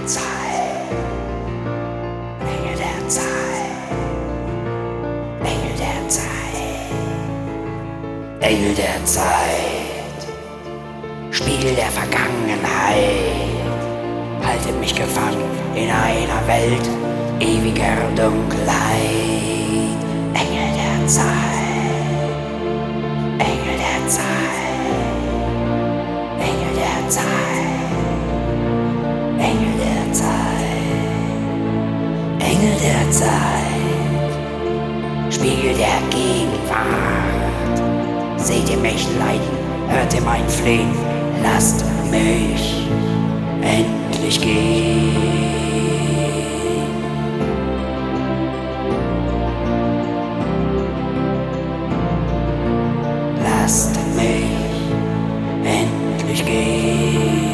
Zeit, Engel der Zeit, Engel der Zeit, Engel der Zeit, Spiegel der Vergangenheit, haltet mich gefangen in einer Welt ewiger Dunkelheit. Engel der Zeit, Engel der Zeit, Engel der Zeit, Engel der Zeit, Engel der Zeit, Spiegel der Gegenwart. Seht ihr mich leiden, hört ihr mein Flehen, lasst mich endlich gehen. Lasst mich endlich gehen.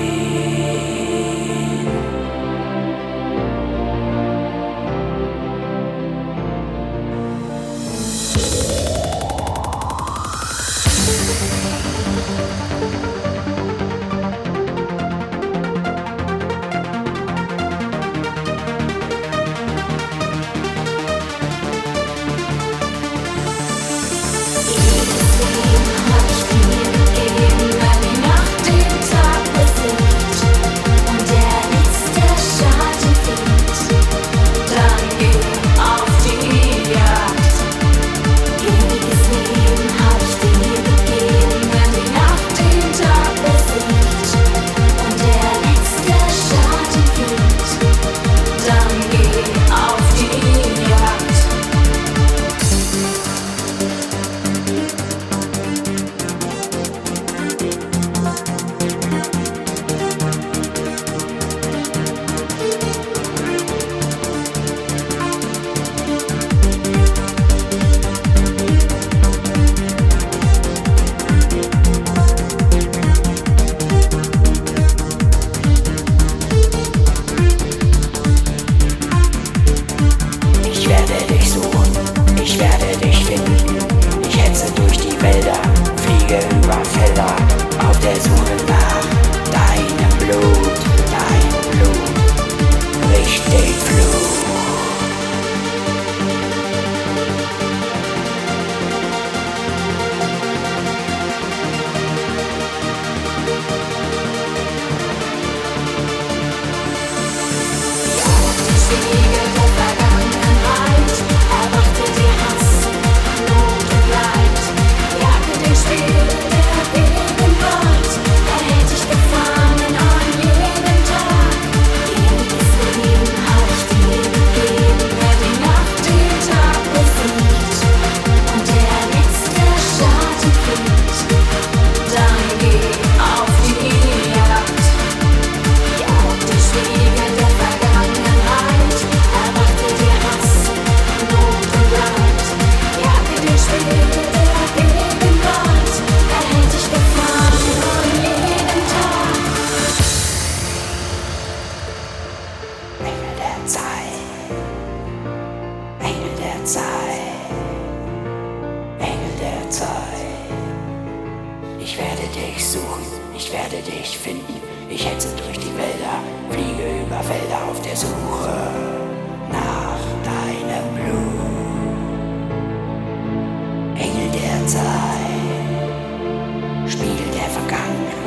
Ich werde dich finden, ich hetze durch die Wälder, fliege über Felder, auf der Suche nach deinem Blut, bricht den Fluch. Engel der Zeit, ich werde dich suchen, ich werde dich finden, ich hetze durch die Wälder, fliege über Felder auf der Suche nach deinem Blut. Engel der Zeit, Spiegel der Vergangenheit.